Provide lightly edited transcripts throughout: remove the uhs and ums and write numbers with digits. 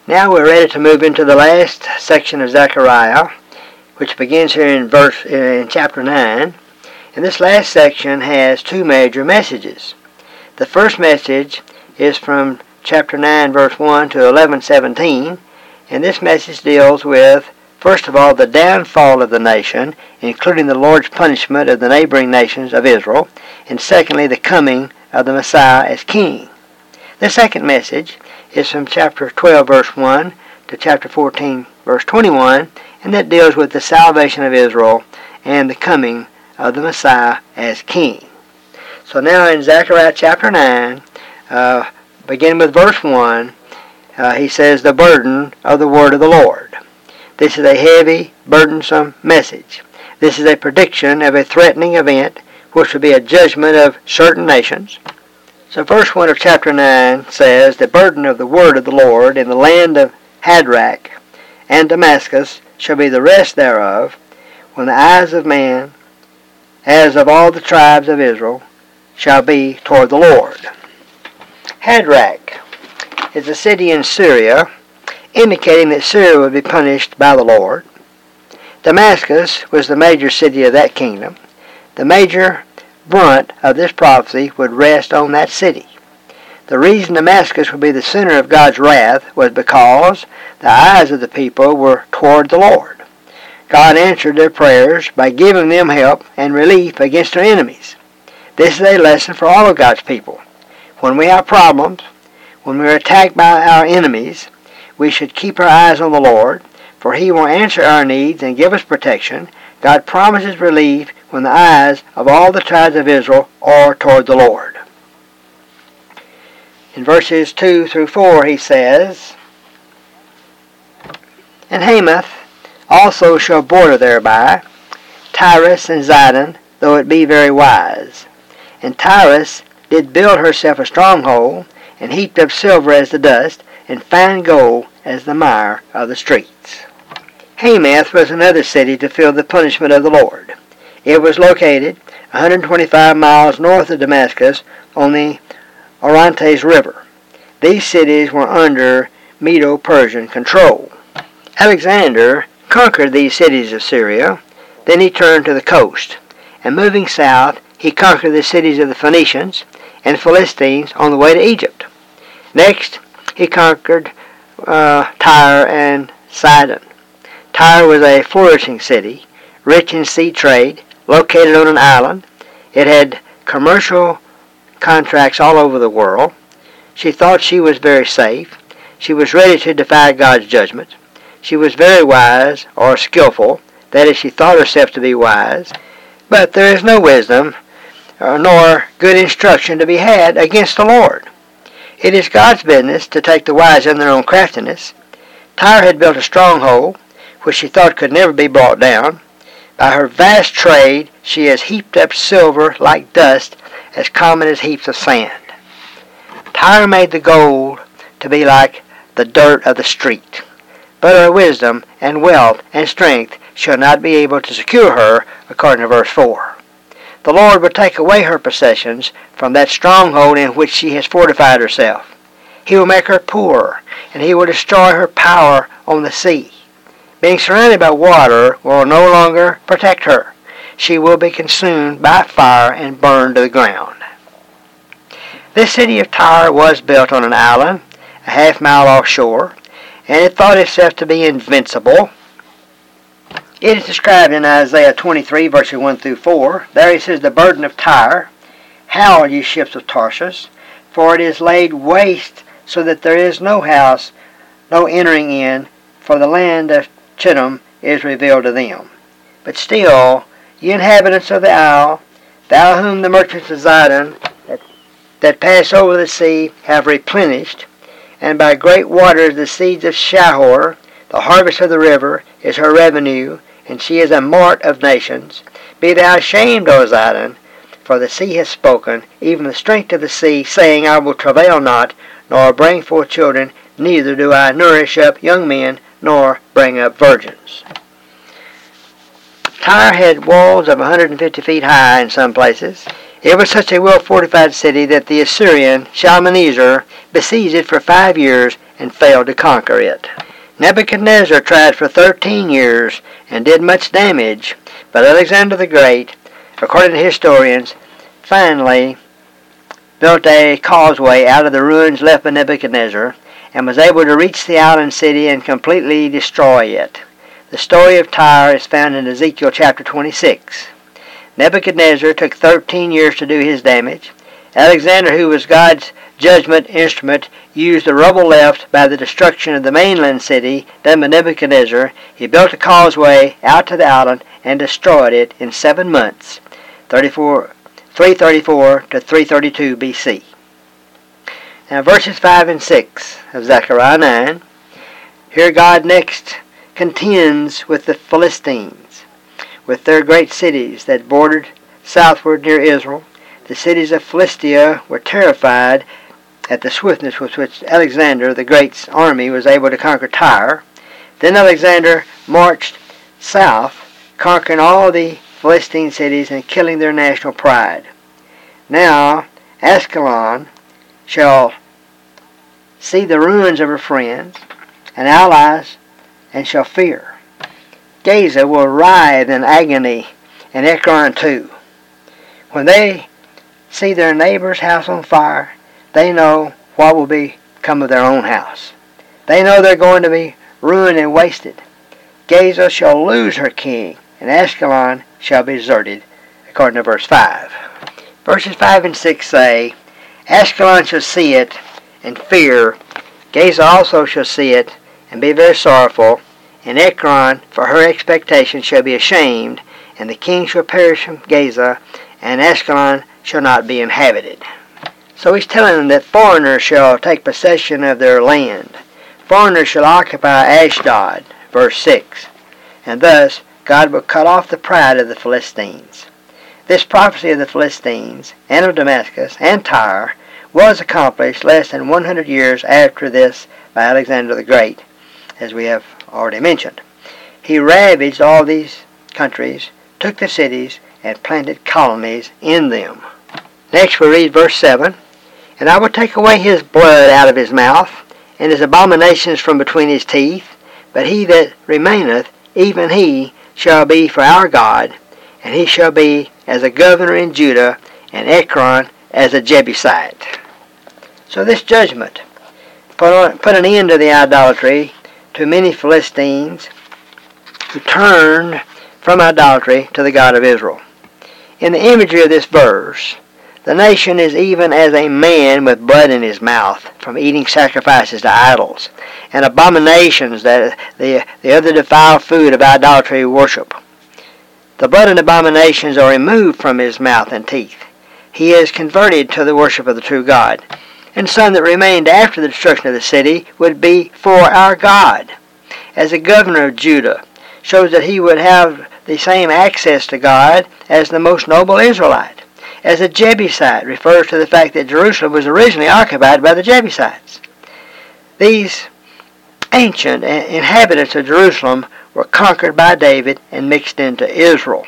Now we're ready to move into the last section of Zechariah, which begins here in chapter 9. And this last section has two major messages. The first message is from chapter 9, verse 1 to 11:17, and this message deals with, first of all, the downfall of the nation, including the Lord's punishment of the neighboring nations of Israel, and secondly, the coming of the Messiah as king. The second message is from chapter 12, verse 1 to chapter 14, verse 21, and that deals with the salvation of Israel and the coming of the Messiah as king. So now in Zechariah chapter 9, beginning with verse 1, he says, the burden of the word of the Lord. This is a heavy, burdensome message. This is a prediction of a threatening event, which will be a judgment of certain nations. So verse 1 of chapter 9 says, the burden of the word of the Lord in the land of Hadrach and Damascus shall be the rest thereof, when the eyes of man, as of all the tribes of Israel, shall be toward the Lord. Hadrach is a city in Syria, indicating that Syria would be punished by the Lord. Damascus was the major city of that kingdom. The major brunt of this prophecy would rest on that city. The reason Damascus would be the center of God's wrath was because the eyes of the people were toward the Lord. God answered their prayers by giving them help and relief against their enemies. This is a lesson for all of God's people. When we have problems, when we are attacked by our enemies, we should keep our eyes on the Lord, for He will answer our needs and give us protection. God promises relief when the eyes of all the tribes of Israel are toward the Lord. In verses 2 through 4 he says, and Hamath also shall border thereby, Tyrus and Zidon, though it be very wise. And Tyrus did build herself a stronghold, and heaped up silver as the dust, and fine gold as the mire of the streets. Hamath was another city to feel the punishment of the Lord. It was located 125 miles north of Damascus on the Orontes River. These cities were under Medo-Persian control. Alexander conquered these cities of Syria. Then he turned to the coast, and moving south, he conquered the cities of the Phoenicians and Philistines on the way to Egypt. Next, he conquered Tyre and Sidon. Tyre was a flourishing city, rich in sea trade, located on an island. It had commercial contracts all over the world. She thought she was very safe. She was ready to defy God's judgment. She was very wise or skillful, that is, she thought herself to be wise. But there is no wisdom nor good instruction to be had against the Lord. It is God's business to take the wise in their own craftiness. Tyre had built a stronghold, which she thought could never be brought down. By her vast trade, she has heaped up silver like dust, as common as heaps of sand. Tyre made the gold to be like the dirt of the street. But her wisdom and wealth and strength shall not be able to secure her, according to verse 4. The Lord will take away her possessions from that stronghold in which she has fortified herself. He will make her poor, and He will destroy her power on the sea. Being surrounded by water will no longer protect her. She will be consumed by fire and burned to the ground. This city of Tyre was built on an island, a half-mile offshore, and it thought itself to be invincible. It is described in Isaiah 23, verses 1 through 4. There he says, the burden of Tyre, howl, ye ships of Tarshish, for it is laid waste, so that there is no house, no entering in, for the land of Chittim is revealed to them. But still, ye inhabitants of the isle, thou whom the merchants of Zidon that pass over the sea have replenished, and by great waters the seeds of Shahor, the harvest of the river, is her revenue, and she is a mart of nations. Be thou ashamed, O Zidon, for the sea has spoken, even the strength of the sea, saying, I will travail not, nor bring forth children, neither do I nourish up young men, nor bring up virgins. Tyre had walls of 150 feet high in some places. It was such a well-fortified city that the Assyrian Shalmaneser besieged it for 5 years and failed to conquer it. Nebuchadnezzar tried for 13 years and did much damage, but Alexander the Great, according to historians, finally built a causeway out of the ruins left by Nebuchadnezzar and was able to reach the island city and completely destroy it. The story of Tyre is found in Ezekiel chapter 26. Nebuchadnezzar took 13 years to do his damage. Alexander, who was God's judgment instrument, used the rubble left by the destruction of the mainland city done by Nebuchadnezzar. He built a causeway out to the island and destroyed it in 7 months, 334 to 332 BC. Now verses 5 and 6 of Zechariah 9. Here God next contends with the Philistines, with their great cities that bordered southward near Israel. The cities of Philistia were terrified at the swiftness with which Alexander the Great's army was able to conquer Tyre. Then Alexander marched south, conquering all the Philistine cities and killing their national pride. Now Ascalon shall see the ruins of her friends and allies and shall fear. Gaza will writhe in agony, and Ekron too. When they see their neighbor's house on fire, they know what will become of their own house. They know they're going to be ruined and wasted. Gaza shall lose her king, and Ascalon shall be deserted, according to verse 5. Verses 5 and 6 say, Ascalon shall see it and fear. Gaza also shall see it and be very sorrowful. And Ekron, for her expectation, shall be ashamed. And the king shall perish from Gaza, and Ascalon shall not be inhabited. So he's telling them that foreigners shall take possession of their land. Foreigners shall occupy Ashdod, verse 6. And thus God will cut off the pride of the Philistines. This prophecy of the Philistines, and of Damascus, and Tyre, was accomplished less than 100 years after this by Alexander the Great, as we have already mentioned. He ravaged all these countries, took the cities, and planted colonies in them. Next we read verse 7. And I will take away his blood out of his mouth, and his abominations from between his teeth. But he that remaineth, even he, shall be for our God, and he shall be as a governor in Judah, and Ekron as a Jebusite. So this judgment put an end to the idolatry to many Philistines who turned from idolatry to the God of Israel. In the imagery of this verse, the nation is even as a man with blood in his mouth from eating sacrifices to idols, and abominations, that the other defiled food of idolatry worship. The blood and abominations are removed from his mouth and teeth. He is converted to the worship of the true God. And some that remained after the destruction of the city would be for our God. As a governor of Judah, shows that he would have the same access to God as the most noble Israelite. As a Jebusite refers to the fact that Jerusalem was originally occupied by the Jebusites. These ancient inhabitants of Jerusalem were conquered by David and mixed into Israel.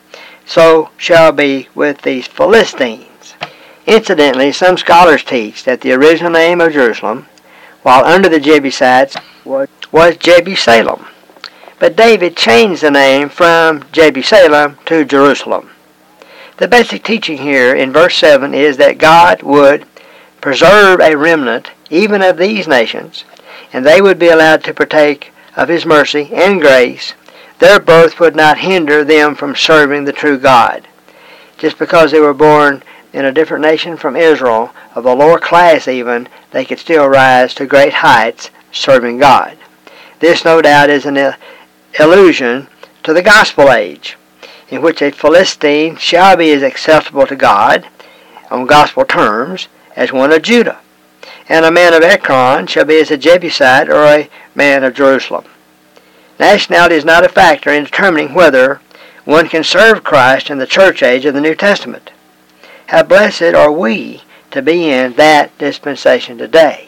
So shall be with these Philistines. Incidentally, some scholars teach that the original name of Jerusalem, while under the Jebusites, was Jebusalem. But David changed the name from Jebusalem to Jerusalem. The basic teaching here in verse 7 is that God would preserve a remnant even of these nations, and they would be allowed to partake of his mercy and grace. Their birth would not hinder them from serving the true God. Just because they were born in a different nation from Israel, of a lower class even, they could still rise to great heights serving God. This, no doubt, is an allusion to the gospel age, in which a Philistine shall be as acceptable to God on gospel terms as one of Judah, and a man of Ekron shall be as a Jebusite or a man of Jerusalem. Nationality is not a factor in determining whether one can serve Christ in the church age of the New Testament. How blessed are we to be in that dispensation today.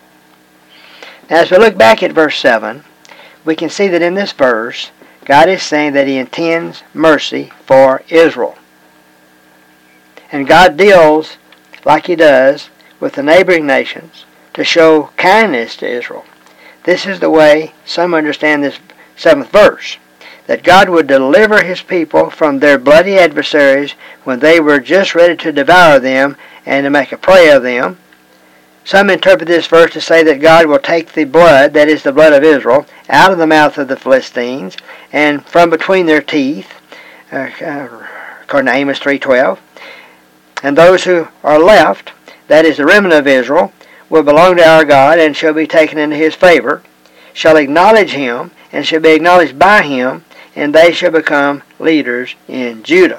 Now, as we look back at verse 7, we can see that in this verse, God is saying that he intends mercy for Israel. And God deals, like he does, with the neighboring nations to show kindness to Israel. This is the way some understand this 7th verse, that God would deliver his people from their bloody adversaries when they were just ready to devour them and to make a prey of them. Some interpret this verse to say that God will take the blood, that is the blood of Israel, out of the mouth of the Philistines and from between their teeth, according to Amos 3:12. And those who are left, that is the remnant of Israel, will belong to our God and shall be taken into his favor, shall acknowledge him and shall be acknowledged by him, and they shall become leaders in Judah.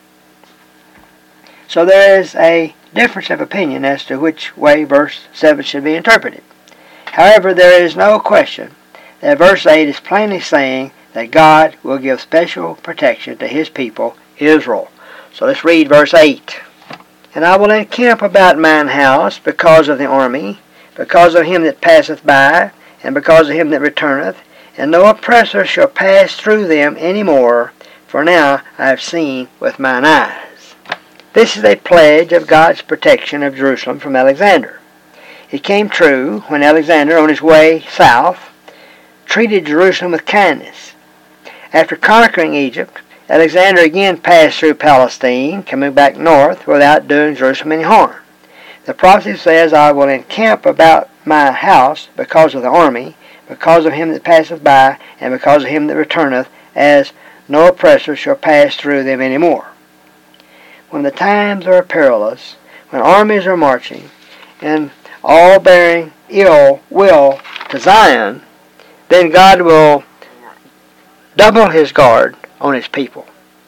So there is a difference of opinion as to which way verse 7 should be interpreted. However, there is no question that verse 8 is plainly saying that God will give special protection to his people, Israel. So let's read verse 8. And I will encamp about mine house because of the army, because of him that passeth by, and because of him that returneth, and no oppressor shall pass through them any more, for now I have seen with mine eyes. This is a pledge of God's protection of Jerusalem from Alexander. It came true when Alexander, on his way south, treated Jerusalem with kindness. After conquering Egypt, Alexander again passed through Palestine, coming back north without doing Jerusalem any harm. The prophecy says, I will encamp about my house because of the army, because of him that passeth by, and because of him that returneth, as no oppressor shall pass through them any more. When the times are perilous, when armies are marching, and all bearing ill will to Zion, then God will double his guard on his people.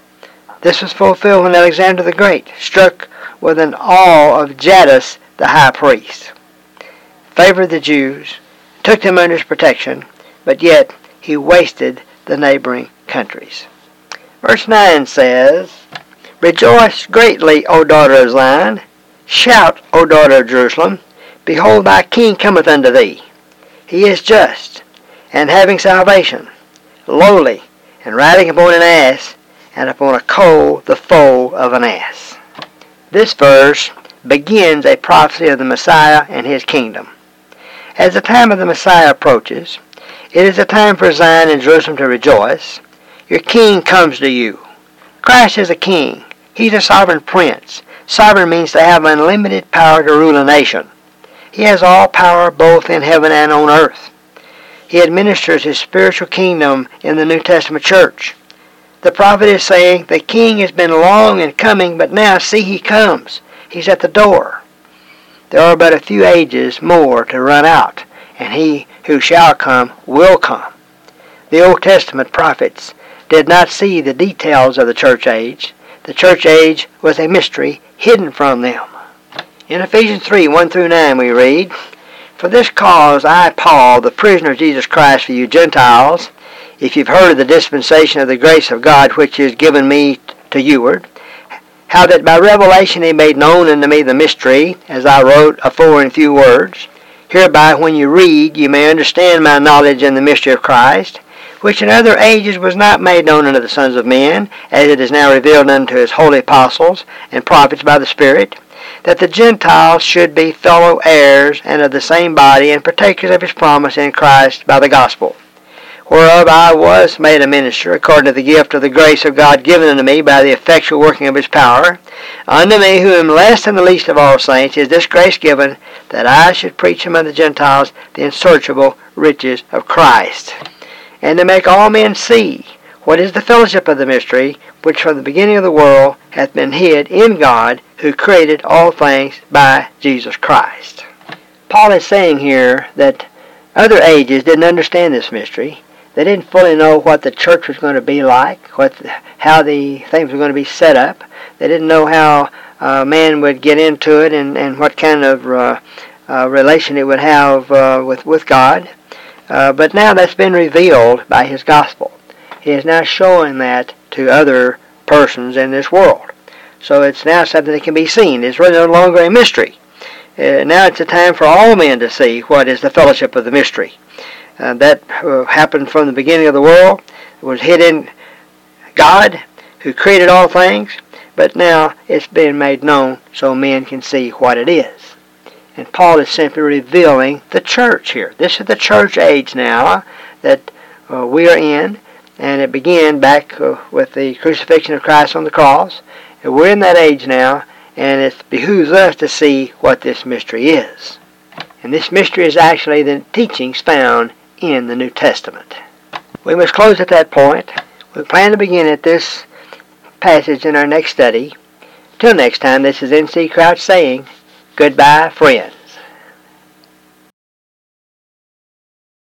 This was fulfilled when Alexander the Great struck with an awe of Jadus the high priest, favored the Jews, took them under his protection, but yet he wasted the neighboring countries. Verse 9 says, Rejoice greatly, O daughter of Zion. Shout, O daughter of Jerusalem. Behold, thy king cometh unto thee. He is just, and having salvation, lowly, and riding upon an ass, and upon a colt the foal of an ass. This verse begins a prophecy of the Messiah and his kingdom. As the time of the Messiah approaches, it is a time for Zion and Jerusalem to rejoice. Your king comes to you. Christ is a king. He's a sovereign prince. Sovereign means to have unlimited power to rule a nation. He has all power both in heaven and on earth. He administers his spiritual kingdom in the New Testament church. The prophet is saying, the king has been long in coming, but now see he comes. He's at the door. There are but a few ages more to run out, and he who shall come will come. The Old Testament prophets did not see the details of the church age. The church age was a mystery hidden from them. In Ephesians 3, 1 through 9 we read, For this cause I, Paul, the prisoner of Jesus Christ for you Gentiles, if you've heard of the dispensation of the grace of God which is given me to youward, how that by revelation he made known unto me the mystery, as I wrote afore in few words, hereby when you read you may understand my knowledge in the mystery of Christ, which in other ages was not made known unto the sons of men, as it is now revealed unto his holy apostles and prophets by the Spirit, that the Gentiles should be fellow heirs and of the same body, and partakers of his promise in Christ by the gospel, whereof I was made a minister, according to the gift of the grace of God given unto me by the effectual working of his power. Unto me, who am less than the least of all saints, is this grace given, that I should preach among the Gentiles the unsearchable riches of Christ, and to make all men see what is the fellowship of the mystery, which from the beginning of the world hath been hid in God, who created all things by Jesus Christ. Paul is saying here that other ages didn't understand this mystery. They didn't fully know what the church was going to be like, how the things were going to be set up. They didn't know how man would get into it and what kind of relation it would have with God. But now that's been revealed by his gospel. He is now showing that to other persons in this world. So it's now something that can be seen. It's really no longer a mystery. Now it's a time for all men to see what is the fellowship of the mystery. That happened from the beginning of the world. It was hid in God, who created all things, but now it's been made known so men can see what it is. And Paul is simply revealing the church here. This is the church age now that we are in, and it began back with the crucifixion of Christ on the cross. And we're in that age now, and it behooves us to see what this mystery is. And this mystery is actually the teachings found in the New Testament. We must close at that point. We plan to begin at this passage in our next study. Till next time, this is N.C. Crouch saying, goodbye, friend.